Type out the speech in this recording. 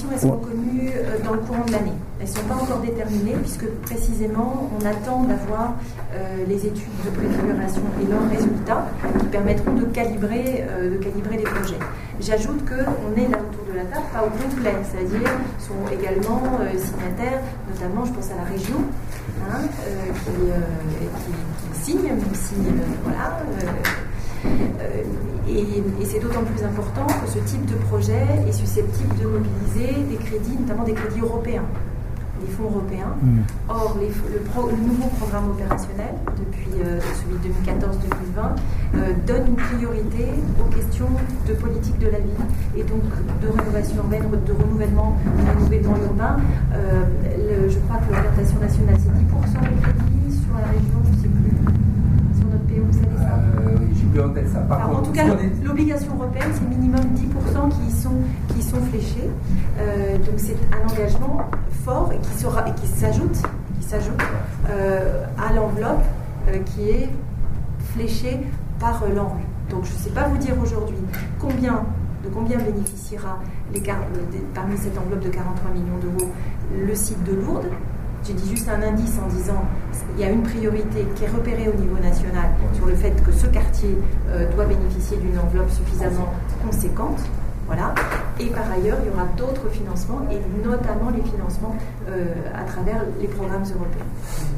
propositions, elles seront connues dans le courant de l'année. Elles ne sont pas encore déterminées puisque précisément on attend d'avoir les études de préfiguration et leurs résultats qui permettront de calibrer les projets. J'ajoute qu'on est là autour de la table, pas au complet, c'est-à-dire sont également signataires, notamment je pense à la région, qui signe, même si voilà. Et c'est d'autant plus important que ce type de projet est susceptible de mobiliser des crédits, notamment des crédits européens, des fonds européens. Or, le nouveau programme opérationnel, depuis celui 2014-2020, donne une priorité aux questions de politique de la ville et donc de rénovation urbaine, de renouvellement urbain. Je crois que l'orientation nationale, c'est 10% de crédits sur la région, je ne sais plus. Sur notre PO, vous savez ça j'ai plus en tête ça. En tout cas, l'obligation européenne, c'est minimum 10% qui sont fléchés. Donc c'est un engagement fort et qui s'ajoute à l'enveloppe qui est fléchée par l'ANRU. Donc je ne sais pas vous dire aujourd'hui de combien bénéficiera parmi cette enveloppe de 43 millions d'euros le site de Lourdes. J'ai dit juste un indice en disant il y a une priorité qui est repérée au niveau national sur le fait que ce quartier doit bénéficier d'une enveloppe suffisamment conséquente. Voilà. Et par ailleurs, il y aura d'autres financements, et notamment les financements à travers les programmes européens.